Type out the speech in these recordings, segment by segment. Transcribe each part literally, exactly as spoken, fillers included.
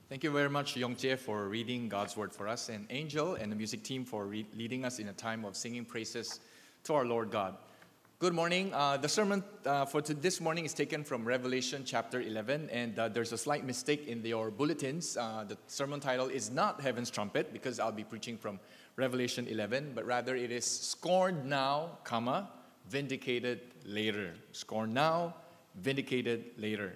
Thank you very much, Yongjie, for reading God's Word for us, and Angel and the music team for re- leading us in a time of singing praises to our Lord God. Good morning. Uh, the sermon uh, for to this morning is taken from Revelation chapter eleven, and uh, there's a slight mistake in your bulletins. Uh, the sermon title is not Heaven's Trumpet, because I'll be preaching from Revelation eleven, but rather it is Scorned Now, comma, Vindicated Later. Scorned Now, Vindicated Later.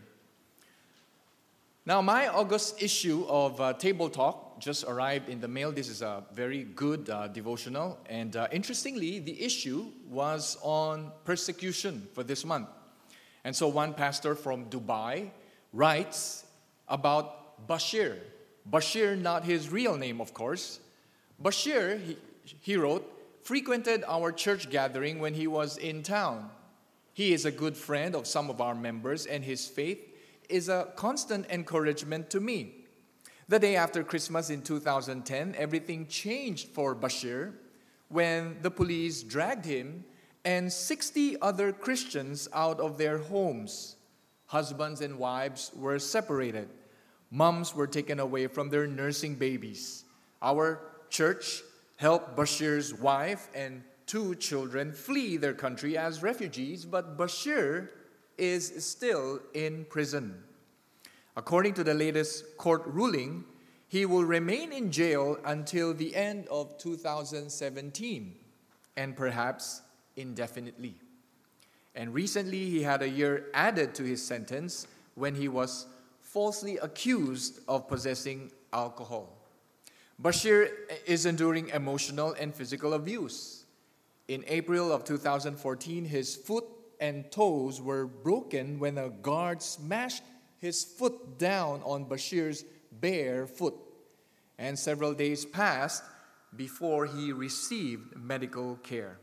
Now, my August issue of uh, Table Talk just arrived in the mail. This is a very good uh, devotional. And uh, interestingly, the issue was on persecution for this month. And so one pastor from Dubai writes about Bashir. Bashir, not his real name, of course. Bashir, he, he wrote, frequented our church gathering when he was in town. He is a good friend of some of our members, and his faith is a constant encouragement to me. The day after Christmas in two thousand ten, everything changed for Bashir when the police dragged him and sixty other Christians out of their homes. Husbands and wives were separated. Moms were taken away from their nursing babies. Our church helped Bashir's wife and two children flee their country as refugees, but Bashir is still in prison. According to the latest court ruling, he will remain in jail until the end of two thousand seventeen, and perhaps indefinitely. And recently, he had a year added to his sentence when he was falsely accused of possessing alcohol. Bashir is enduring emotional and physical abuse. In April of two thousand fourteen, his foot and toes were broken when a guard smashed his foot down on Bashir's bare foot. And several days passed before he received medical care.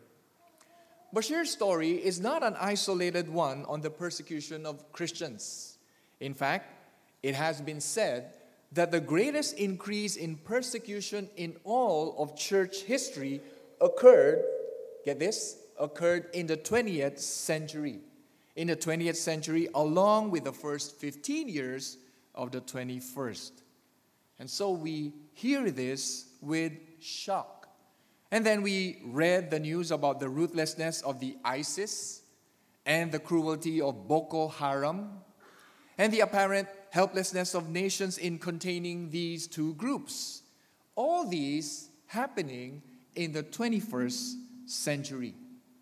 Bashir's story is not an isolated one on the persecution of Christians. In fact, it has been said that the greatest increase in persecution in all of church history occurred, get this, occurred in the twentieth century. In the twentieth century, along with the first fifteen years of the twenty-first. And so we hear this with shock. And then we read the news about the ruthlessness of the ISIS and the cruelty of Boko Haram and the apparent helplessness of nations in containing these two groups. All these happening in the twenty-first century.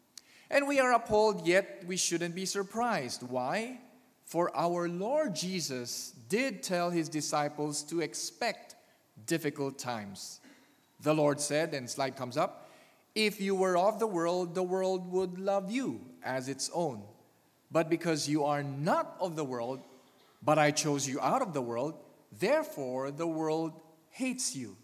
And we are appalled, yet we shouldn't be surprised. Why? For our Lord Jesus did tell his disciples to expect difficult times. The Lord said, and slide comes up, if you were of the world, the world would love you as its own. But because you are not of the world, but I chose you out of the world, therefore the world hates you.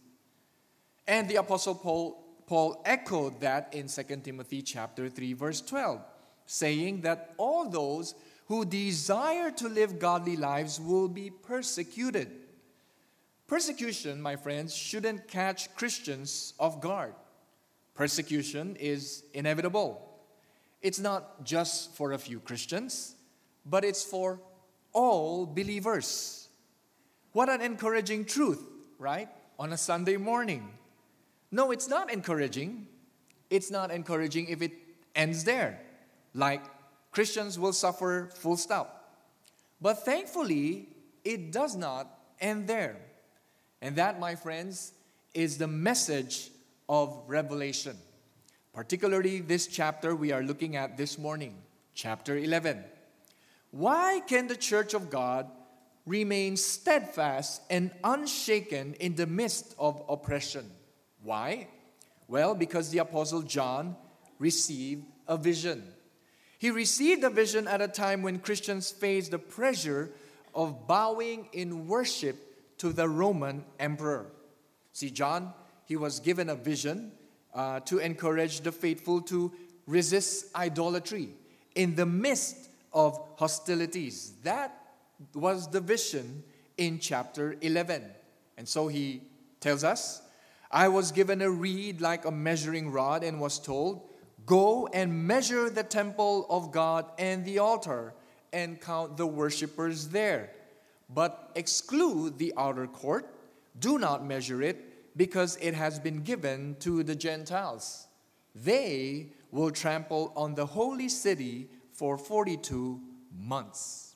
And the Apostle Paul Paul echoed that in Second Timothy chapter three, verse twelve, saying that all those who desire to live godly lives will be persecuted. Persecution, my friends, shouldn't catch Christians off guard. Persecution is inevitable. It's not just for a few Christians, but it's for all believers. What an encouraging truth, right? On a Sunday morning. No, it's not encouraging. It's not encouraging if it ends there. Like, Christians will suffer full stop. But thankfully, it does not end there. And that, my friends, is the message of Revelation. Particularly this chapter we are looking at this morning, chapter eleven. Why can the church of God remain steadfast and unshaken in the midst of oppression? Why? Well, because the Apostle John received a vision. He received a vision at a time when Christians faced the pressure of bowing in worship to the Roman emperor. See, John, he was given a vision uh, to encourage the faithful to resist idolatry in the midst of hostilities. That was the vision in chapter eleven. And so he tells us, I was given a reed like a measuring rod and was told, go and measure the temple of God and the altar and count the worshipers there. but exclude the outer court. Do not measure it, because it has been given to the Gentiles. They will trample on the holy city for forty-two months.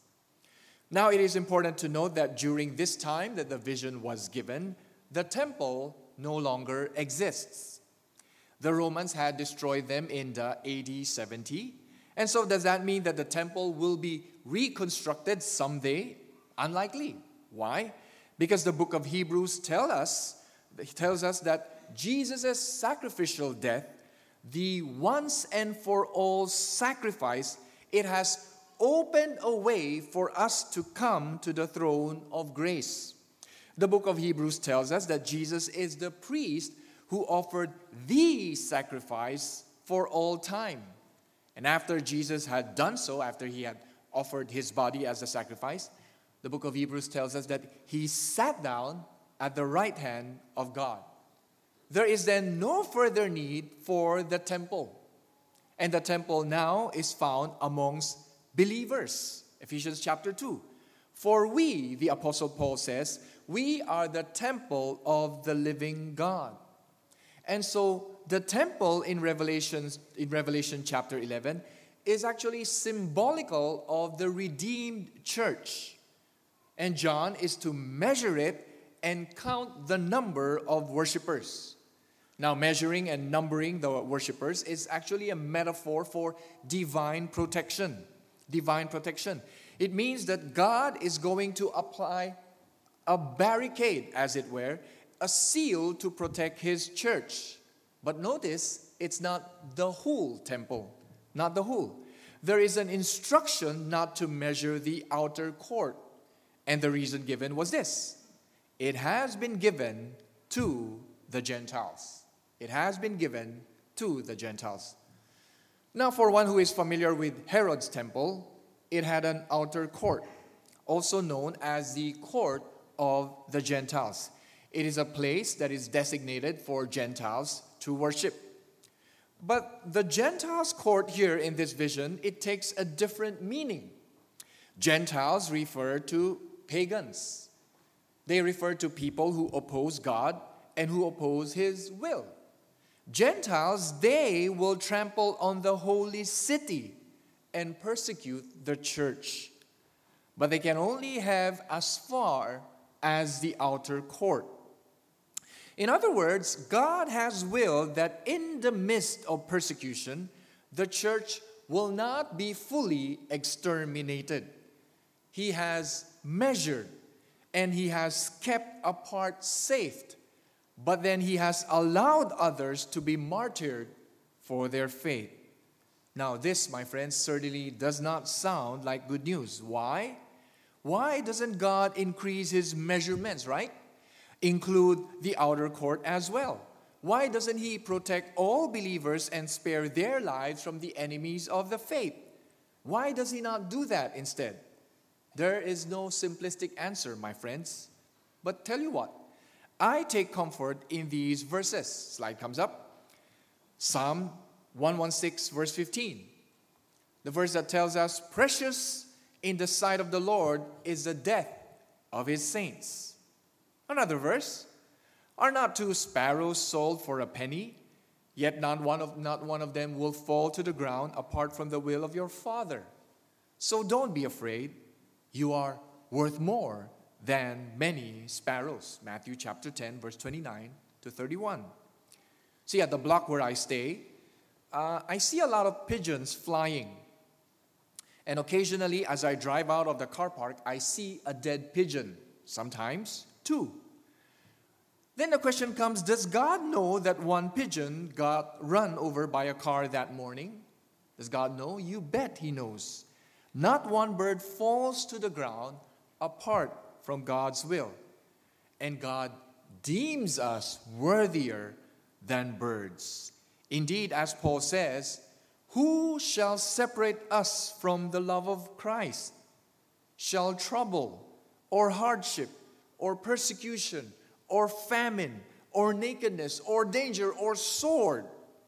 Now it is important to note that during this time that the vision was given, the temple no longer exists. The Romans had destroyed them in the A D seventy. And so does that mean that the temple will be reconstructed someday? Unlikely. Why? Because the book of Hebrews tell us, tells us that Jesus' sacrificial death, the once and for all sacrifice, it has opened a way for us to come to the throne of grace. The book of Hebrews tells us that Jesus is the priest who offered the sacrifice for all time. And after Jesus had done so, after he had offered his body as a sacrifice, the book of Hebrews tells us that he sat down at the right hand of God. There is then no further need for the temple. And the temple now is found amongst believers. Ephesians chapter two. For we, the Apostle Paul says, we are the temple of the living God. And so the temple in Revelation, in Revelation chapter eleven is actually symbolical of the redeemed church. And John is to measure it and count the number of worshipers. Now, measuring and numbering the worshipers is actually a metaphor for divine protection. Divine protection. It means that God is going to apply a barricade, as it were, a seal to protect his church. But notice, it's not the whole temple, not the whole. There is an instruction not to measure the outer court. And the reason given was this: it has been given to the Gentiles. It has been given to the Gentiles. Now, for one who is familiar with Herod's temple, it had an outer court, also known as the court of the Gentiles. It is a place that is designated for Gentiles to worship. But the Gentiles' court here in this vision, it takes a different meaning. Gentiles refer to pagans. They refer to people who oppose God and who oppose his will. Gentiles, they will trample on the holy city and persecute the church. But they can only have as far as the outer court. In other words, God has willed that in the midst of persecution, the church will not be fully exterminated. He has measured and he has kept a part saved, but then he has allowed others to be martyred for their faith. Now this, my friends, certainly does not sound like good news. Why? Why doesn't God increase his measurements, right? Include the outer court as well. Why doesn't he protect all believers and spare their lives from the enemies of the faith? Why does he not do that instead? There is no simplistic answer, my friends. But tell you what, I take comfort in these verses. Slide comes up. Psalm one sixteen, verse fifteen. The verse that tells us, precious in the sight of the Lord is the death of his saints. Another verse, are not two sparrows sold for a penny? Yet not one of, not one of them will fall to the ground apart from the will of your Father. So don't be afraid. You are worth more than many sparrows. Matthew chapter ten, verse twenty-nine to thirty-one. See, at the block where I stay, uh, I see a lot of pigeons flying. And occasionally, as I drive out of the car park, I see a dead pigeon. Sometimes two. Then the question comes, does God know that one pigeon got run over by a car that morning? Does God know? You bet he knows. Not one bird falls to the ground apart from God's will. And God deems us worthier than birds. Indeed, as Paul says, who shall separate us from the love of Christ? Shall trouble or hardship or persecution or famine or nakedness or danger or sword?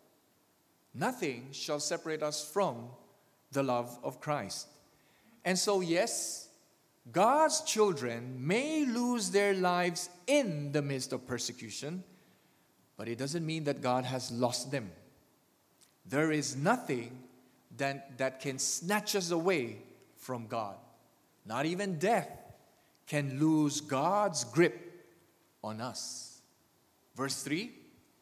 Nothing shall separate us from the love of Christ. And so, yes, God's children may lose their lives in the midst of persecution, but it doesn't mean that God has lost them. There is nothing that, that can snatch us away from God. Not even death can lose God's grip on us. Verse three,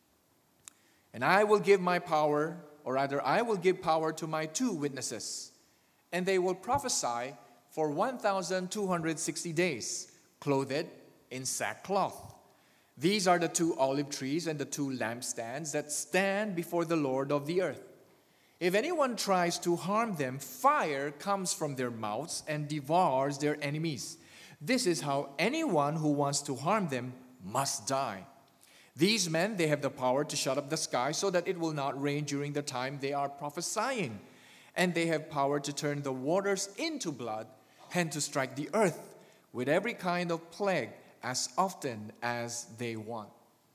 and I will give my power, or rather I will give power to my two witnesses, and they will prophesy for one thousand two hundred sixty days, clothed in sackcloth. These are the two olive trees and the two lampstands that stand before the Lord of the earth. If anyone tries to harm them, fire comes from their mouths and devours their enemies. This is how anyone who wants to harm them must die. These men, they have the power to shut up the sky so that it will not rain during the time they are prophesying. And they have power to turn the waters into blood and to strike the earth with every kind of plague as often as they want.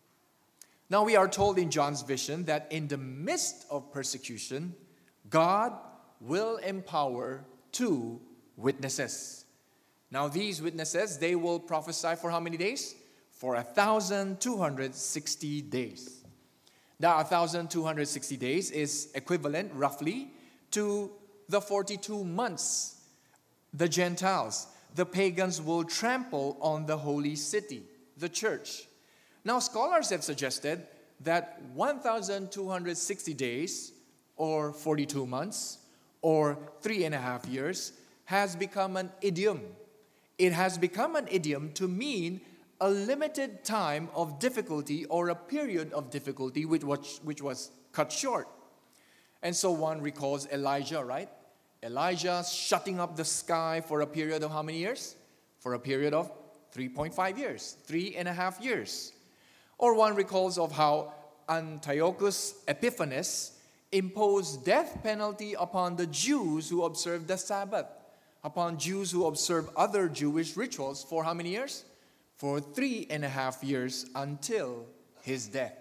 Now we are told in John's vision that in the midst of persecution, God will empower two witnesses. Now these witnesses, they will prophesy for how many days? For one thousand two hundred sixty days. Now one thousand two hundred sixty days is equivalent roughly to the forty-two months the Gentiles, the pagans, will trample on the holy city, the church. Now, scholars have suggested that one thousand two hundred sixty days, or forty-two months, or three and a half years, has become an idiom. It has become an idiom to mean a limited time of difficulty or a period of difficulty which was, which was cut short. And so one recalls Elijah, right? Elijah shutting up the sky for a period of how many years? For a period of three point five years, three and a half years. Or one recalls of how Antiochus Epiphanes imposed death penalty upon the Jews who observed the Sabbath, upon Jews who observe other Jewish rituals for how many years? For three and a half years until his death.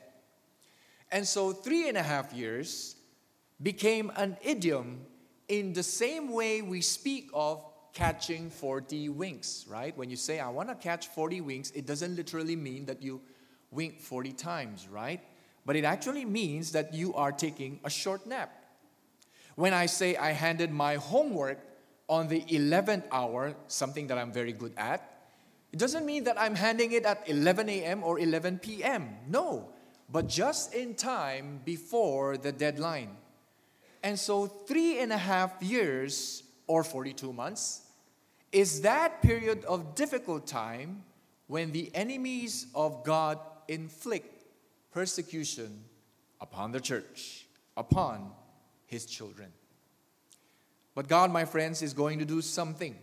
And so three and a half years became an idiom in the same way we speak of catching forty winks, right? When you say, I want to catch forty winks, it doesn't literally mean that you wink forty times, right? But it actually means that you are taking a short nap. When I say I handed my homework on the eleventh hour, something that I'm very good at, it doesn't mean that I'm handing it at eleven a.m. or eleven p.m. No, but just in time before the deadline. And so three and a half years, or forty-two months, is that period of difficult time when the enemies of God inflict persecution upon the church, upon His children. But God, my friends, is going to do something.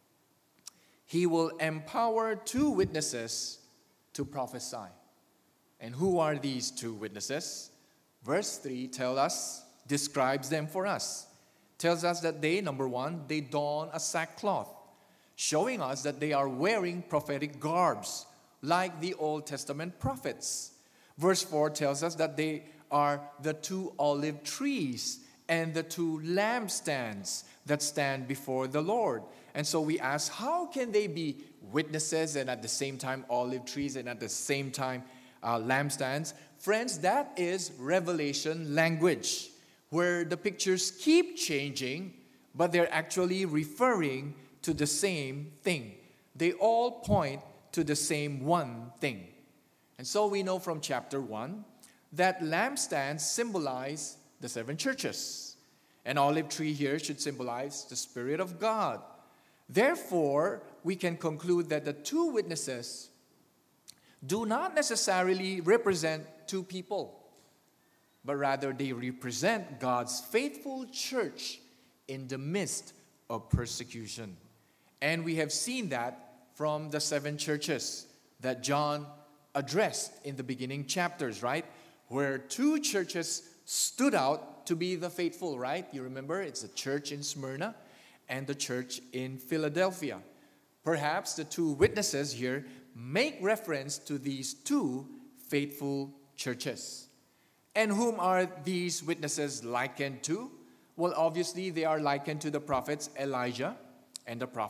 He will empower two witnesses to prophesy. And who are these two witnesses? Verse three tells us, describes them for us. Tells us that they, number one, they don a sackcloth, showing us that they are wearing prophetic garbs, like the Old Testament prophets. Verse four tells us that they are the two olive trees and the two lampstands that stand before the Lord. And so we ask, how can they be witnesses and at the same time olive trees and at the same time uh, lampstands? Friends, that is Revelation language, where the pictures keep changing, but they're actually referring to the same thing. They all point to the same one thing. And so we know from chapter one that lampstands symbolize the seven churches. An olive tree here should symbolize the Spirit of God. Therefore, we can conclude that the two witnesses do not necessarily represent two people, but rather they represent God's faithful church in the midst of persecution. And we have seen that from the seven churches that John addressed in the beginning chapters, right? Where two churches stood out to be the faithful, right? You remember, it's the church in Smyrna and the church in Philadelphia. Perhaps the two witnesses here make reference to these two faithful churches. And whom are these witnesses likened to? Well, obviously, they are likened to the prophets Elijah and the prophet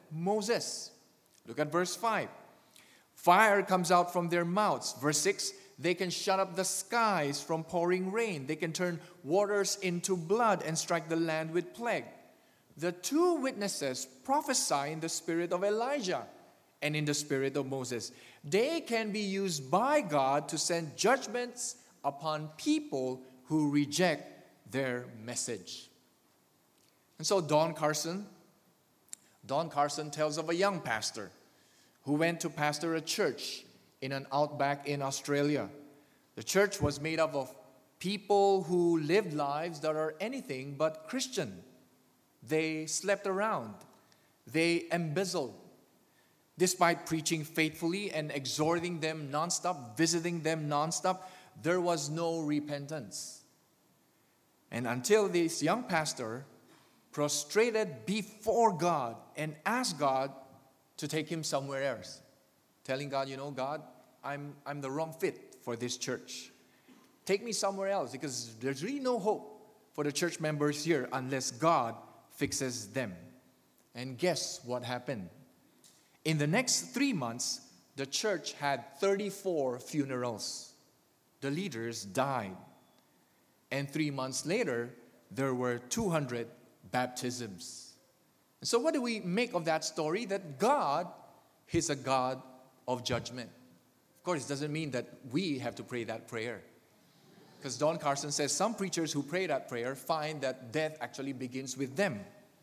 Moses. Look at verse five. Fire comes out from their mouths. Verse six, they can shut up the skies from pouring rain. They can turn waters into blood and strike the land with plague. The two witnesses prophesy in the spirit of Elijah and in the spirit of Moses. They can be used by God to send judgments upon people who reject their message. And so Don Carson, Don Carson tells of a young pastor who went to pastor a church in an outback in Australia. The church was made up of people who lived lives that are anything but Christian. They slept around. They embezzled. Despite preaching faithfully and exhorting them nonstop, visiting them nonstop, there was no repentance. And until this young pastor prostrated before God and asked God to take him somewhere else, telling God, you know, God, I'm, I'm the wrong fit for this church. Take me somewhere else because there's really no hope for the church members here unless God fixes them. And guess what happened? In the next three months, the church had thirty-four funerals. The leaders died. And three months later, there were two hundred baptisms. And so what do we make of that story? That God is a God of judgment. Of course, it doesn't mean that we have to pray that prayer. Because Don Carson says some preachers who pray that prayer find that death actually begins with them.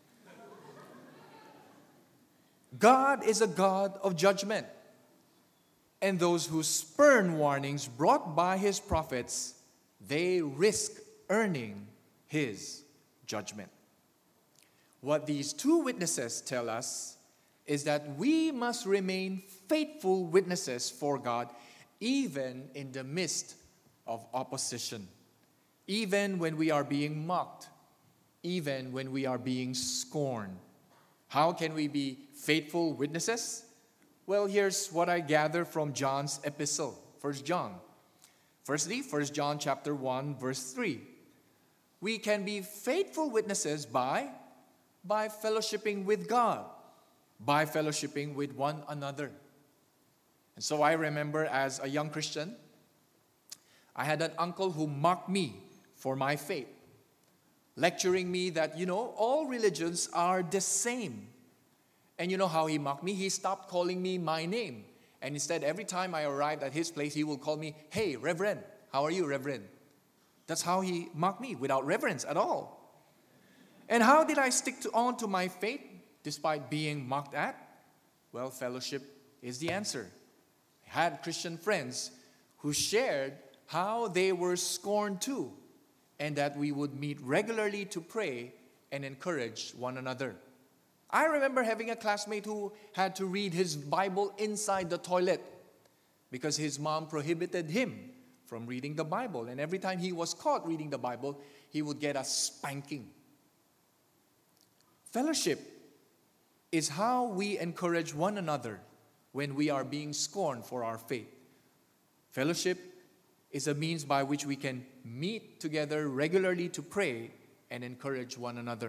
God is a God of judgment. And those who spurn warnings brought by his prophets, they risk earning his judgment. What these two witnesses tell us is that we must remain faithful witnesses for God even in the midst of opposition, even when we are being mocked, even when we are being scorned. How can we be faithful witnesses? Well, here's what I gather from John's epistle, First John. Firstly, First John chapter one, verse three. We can be faithful witnesses by, by fellowshipping with God, by fellowshipping with one another. And so I remember as a young Christian, I had an uncle who mocked me for my faith, lecturing me that, you know, all religions are the same. And you know how he mocked me? He stopped calling me my name. And instead, every time I arrived at his place, he will call me, "Hey, Reverend, how are you, Reverend?" That's how he mocked me, without reverence at all. And how did I stick to, on to my faith despite being mocked at? Well, fellowship is the answer. I had Christian friends who shared how they were scorned too, and that we would meet regularly to pray and encourage one another. I remember having a classmate who had to read his Bible inside the toilet because his mom prohibited him from reading the Bible. And every time he was caught reading the Bible, he would get a spanking. Fellowship is how we encourage one another when we are being scorned for our faith. Fellowship is a means by which we can meet together regularly to pray and encourage one another.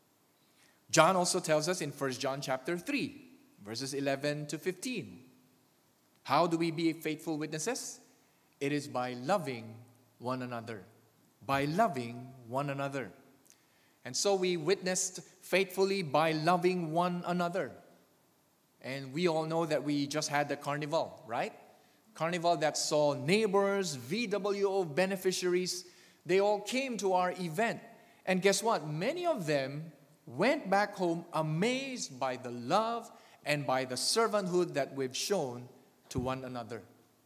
John also tells us in First John chapter three, verses eleven to fifteen. How do we be faithful witnesses? It is by loving one another. By loving one another. And so we witnessed faithfully by loving one another. And we all know that we just had the carnival, right? Carnival that saw neighbors, V W O beneficiaries. They all came to our event. And guess what? Many of them went back home amazed by the love and by the servanthood that we've shown to one another.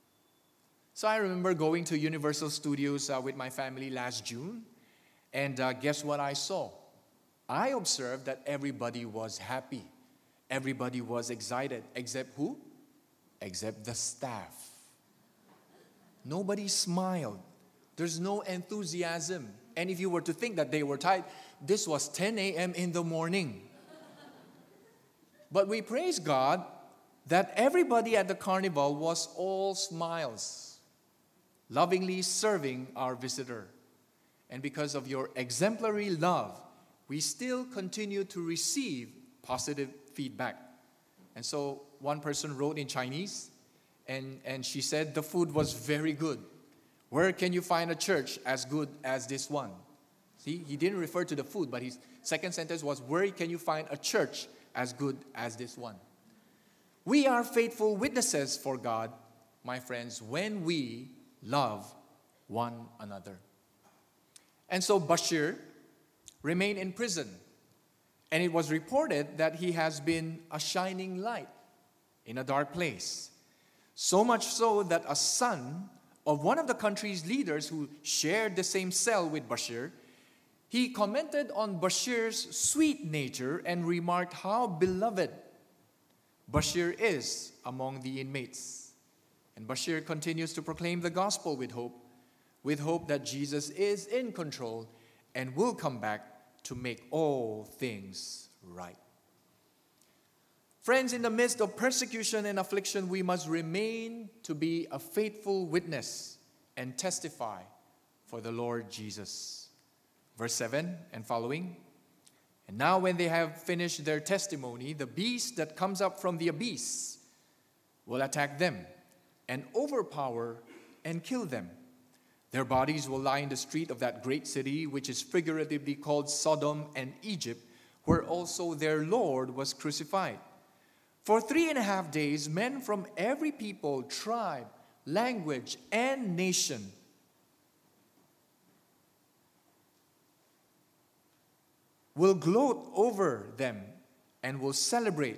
So I remember going to Universal Studios uh, with my family last June, and uh, guess what I saw? I observed that everybody was happy. Everybody was excited, except who? Except the staff. Nobody smiled. There's no enthusiasm. And if you were to think that they were tired, this was ten a.m. in the morning. But we praise God that everybody at the carnival was all smiles, lovingly serving our visitor. And because of your exemplary love, we still continue to receive positive feedback. And so one person wrote in Chinese, and, and she said the food was very good. Where can you find a church as good as this one? See, he didn't refer to the food, but his second sentence was, where can you find a church as good as this one? We are faithful witnesses for God, my friends, when we love one another. And so Bashir remained in prison, and it was reported that he has been a shining light in a dark place. So much so that a son of one of the country's leaders who shared the same cell with Bashir, he commented on Bashir's sweet nature and remarked how beloved Bashir is among the inmates. And Bashir continues to proclaim the gospel with hope, with hope that Jesus is in control and will come back to make all things right. Friends, in the midst of persecution and affliction, we must remain to be a faithful witness and testify for the Lord Jesus. Verse seven and following. And now when they have finished their testimony, the beast that comes up from the abyss will attack them and overpower and kill them. Their bodies will lie in the street of that great city, which is figuratively called Sodom and Egypt, where also their Lord was crucified. For three and a half days, men from every people, tribe, language, and nation will gloat over them and will celebrate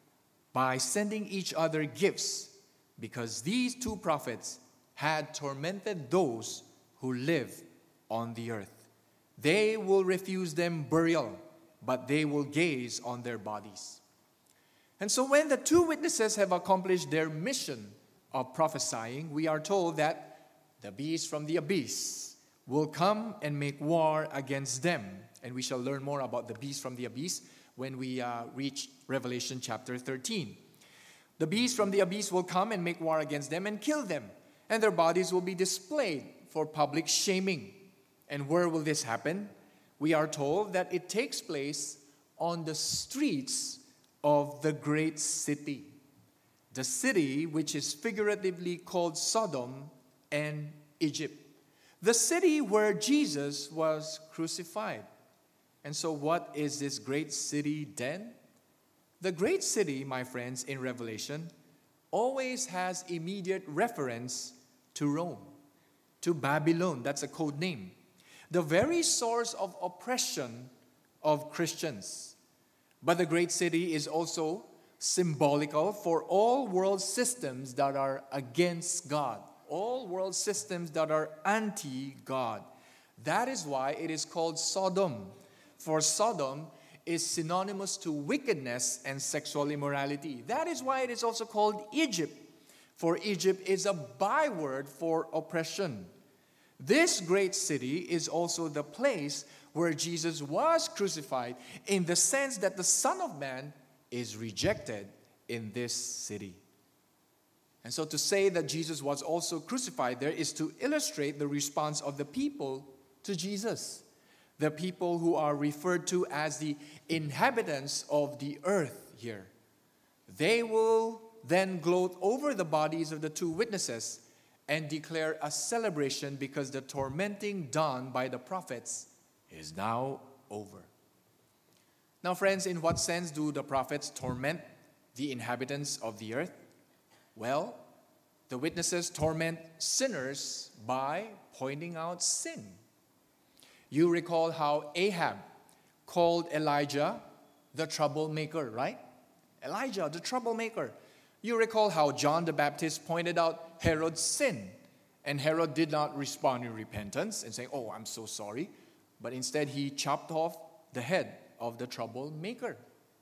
by sending each other gifts, because these two prophets had tormented those who live on the earth. They will refuse them burial, but they will gaze on their bodies. And so when the two witnesses have accomplished their mission of prophesying, we are told that the beast from the abyss will come and make war against them. And we shall learn more about the beast from the abyss when we uh, reach Revelation chapter thirteen. The beast from the abyss will come and make war against them and kill them, and their bodies will be displayed for public shaming. And where will this happen? We are told that it takes place on the streets of the great city, the city which is figuratively called Sodom and Egypt, the city where Jesus was crucified. And so what is this great city then? The great city, my friends, in Revelation always has immediate reference to Rome, to Babylon. That's a code name. The very source of oppression of Christians. But the great city is also symbolical for all world systems that are against God, all world systems that are anti-God. That is why it is called Sodom. For Sodom is synonymous to wickedness and sexual immorality. That is why it is also called Egypt. For Egypt is a byword for oppression. This great city is also the place where Jesus was crucified, in the sense that the Son of Man is rejected in this city. And so to say that Jesus was also crucified there is to illustrate the response of the people to Jesus. The people who are referred to as the inhabitants of the earth here. They will then gloat over the bodies of the two witnesses and declare a celebration because the tormenting done by the prophets is now over. Now, friends, in what sense do the prophets torment the inhabitants of the earth? Well, the witnesses torment sinners by pointing out sin. You recall how Ahab called Elijah the troublemaker, right? Elijah, the troublemaker. You recall how John the Baptist pointed out Herod's sin, and Herod did not respond in repentance and say, "Oh, I'm so sorry," but instead he chopped off the head of the troublemaker.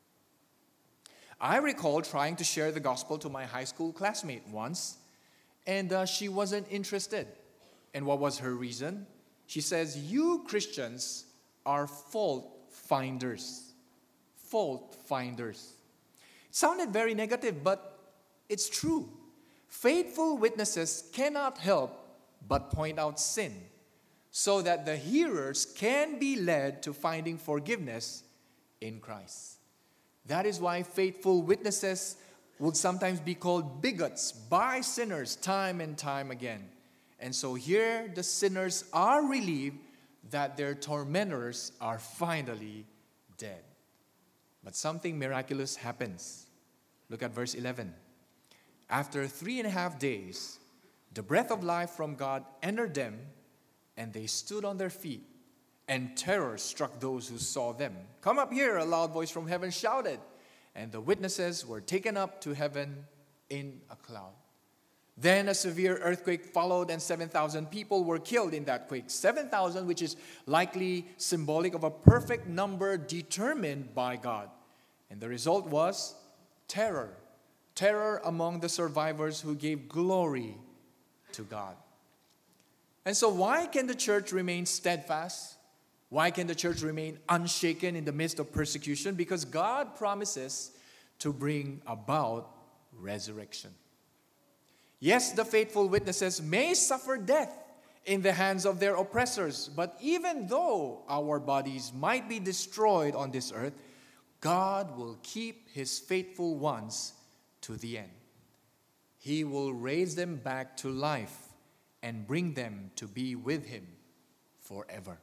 I recall trying to share the gospel to my high school classmate once, and uh, she wasn't interested. And what was her reason? She says, "You Christians are fault finders." Fault finders. It sounded very negative, but it's true. Faithful witnesses cannot help but point out sin, so that the hearers can be led to finding forgiveness in Christ. That is why faithful witnesses would sometimes be called bigots by sinners time and time again. And so here the sinners are relieved that their tormentors are finally dead. But something miraculous happens. Look at verse eleven. After three and a half days, the breath of life from God entered them, and they stood on their feet, and terror struck those who saw them. "Come up here," a loud voice from heaven shouted, and the witnesses were taken up to heaven in a cloud. Then a severe earthquake followed, and seven thousand people were killed in that quake. seven thousand, which is likely symbolic of a perfect number determined by God. And the result was terror. Terror among the survivors who gave glory to God. And so why can the church remain steadfast? Why can the church remain unshaken in the midst of persecution? Because God promises to bring about resurrection. Yes, the faithful witnesses may suffer death in the hands of their oppressors, but even though our bodies might be destroyed on this earth, God will keep His faithful ones to the end. He will raise them back to life and bring them to be with Him forever.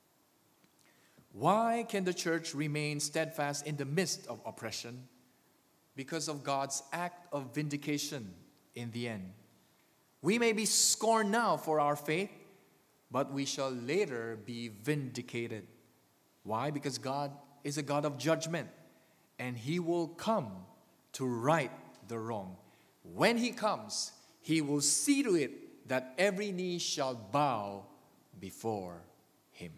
Why can the church remain steadfast in the midst of oppression? Because of God's act of vindication in the end. We may be scorned now for our faith, but we shall later be vindicated. Why? Because God is a God of judgment, and He will come to right the wrong. When He comes, He will see to it that every knee shall bow before Him.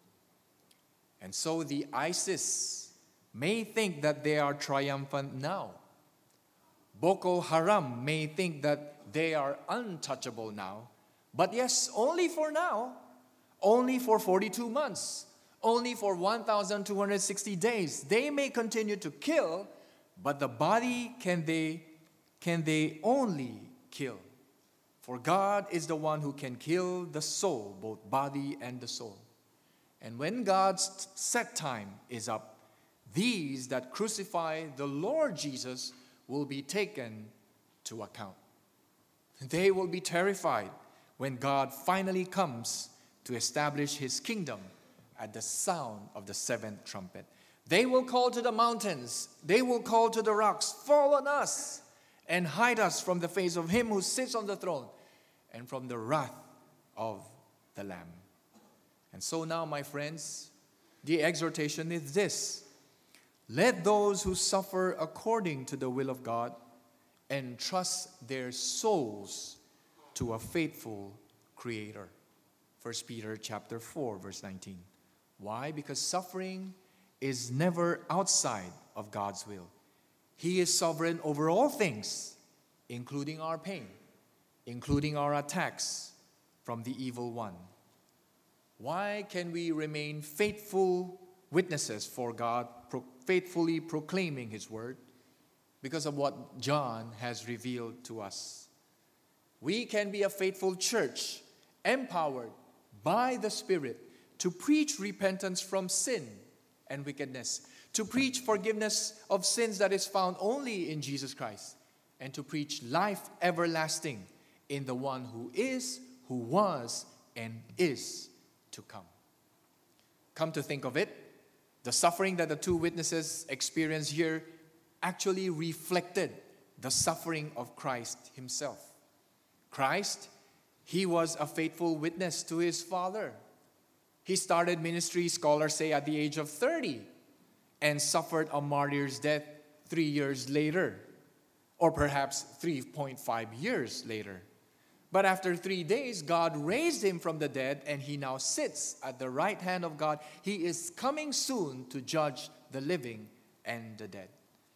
And so the ISIS may think that they are triumphant now. Boko Haram may think that they are untouchable now. But yes, only for now, only for forty-two months, only for one thousand two hundred sixty days. They may continue to kill, but the body can they, can they only kill. For God is the one who can kill the soul, both body and the soul. And when God's set time is up, these that crucify the Lord Jesus will be taken to account. They will be terrified when God finally comes to establish His kingdom at the sound of the seventh trumpet. They will call to the mountains, they will call to the rocks, "Fall on us and hide us from the face of Him who sits on the throne and from the wrath of the Lamb." And so now, my friends, the exhortation is this: let those who suffer according to the will of God entrust their souls to a faithful Creator. First Peter chapter four, verse nineteen. Why? Because suffering is never outside of God's will. He is sovereign over all things, including our pain, including our attacks from the evil one. Why can we remain faithful witnesses for God, pro- faithfully proclaiming His word? Because of what John has revealed to us. We can be a faithful church, empowered by the Spirit to preach repentance from sin and wickedness, to preach forgiveness of sins that is found only in Jesus Christ, and to preach life everlasting in the one who is, who was, and is to come. Come to think of it, the suffering that the two witnesses experienced here actually reflected the suffering of Christ Himself. Christ, He was a faithful witness to His Father. He started ministry, scholars say, at the age of thirty and suffered a martyr's death three years later, or perhaps three point five years later. But after three days, God raised Him from the dead, and He now sits at the right hand of God. He is coming soon to judge the living and the dead.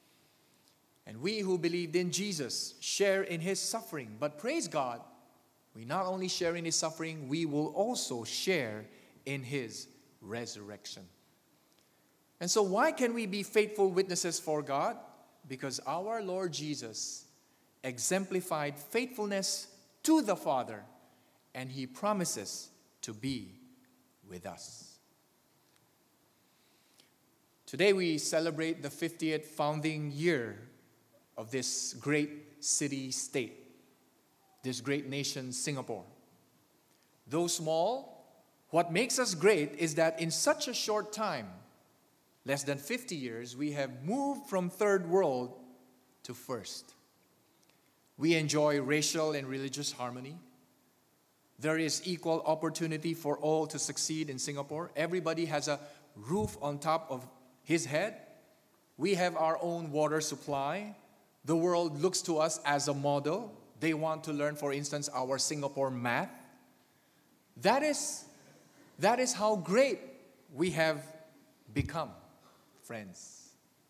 And we who believed in Jesus share in His suffering. But praise God, we not only share in His suffering, we will also share in His resurrection. And so why can we be faithful witnesses for God? Because our Lord Jesus exemplified faithfulness to the Father, and He promises to be with us. Today we celebrate the fiftieth founding year of this great city-state, this great nation, Singapore. Though small, what makes us great is that in such a short time, less than fifty years, we have moved from third world to first. We enjoy racial and religious harmony. There is equal opportunity for all to succeed in Singapore. Everybody has a roof on top of his head. We have our own water supply. The world looks to us as a model. They want to learn, for instance, our Singapore math. That is, that is how great we have become, friends.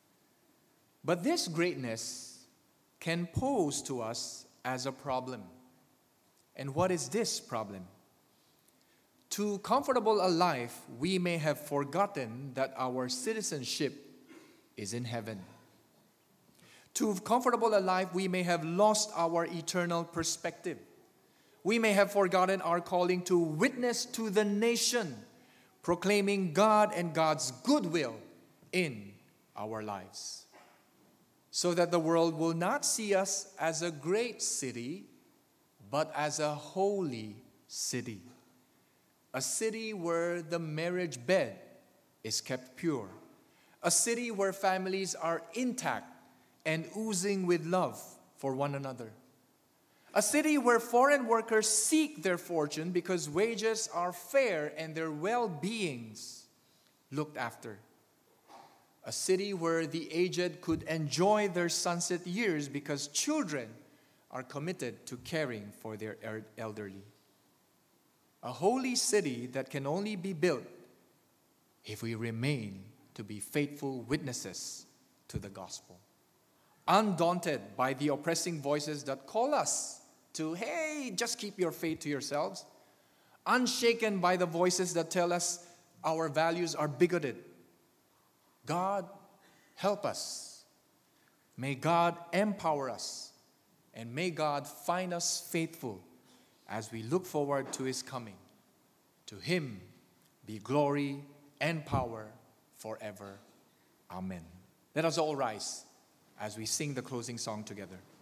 But this greatness can pose to us as a problem. And what is this problem? Too comfortable a life, we may have forgotten that our citizenship is in heaven. Too comfortable a life, we may have lost our eternal perspective. We may have forgotten our calling to witness to the nation, proclaiming God and God's goodwill in our lives, so that the world will not see us as a great city, but as a holy city. A city where the marriage bed is kept pure. A city where families are intact and oozing with love for one another. A city where foreign workers seek their fortune because wages are fair and their well-beings looked after. A city where the aged could enjoy their sunset years because children are committed to caring for their elderly. A holy city that can only be built if we remain to be faithful witnesses to the gospel. Undaunted by the oppressing voices that call us to, hey, just keep your faith to yourselves. Unshaken by the voices that tell us our values are bigoted. God, help us. May God empower us. And may God find us faithful as we look forward to His coming. To Him be glory and power forever. Amen. Let us all rise as we sing the closing song together.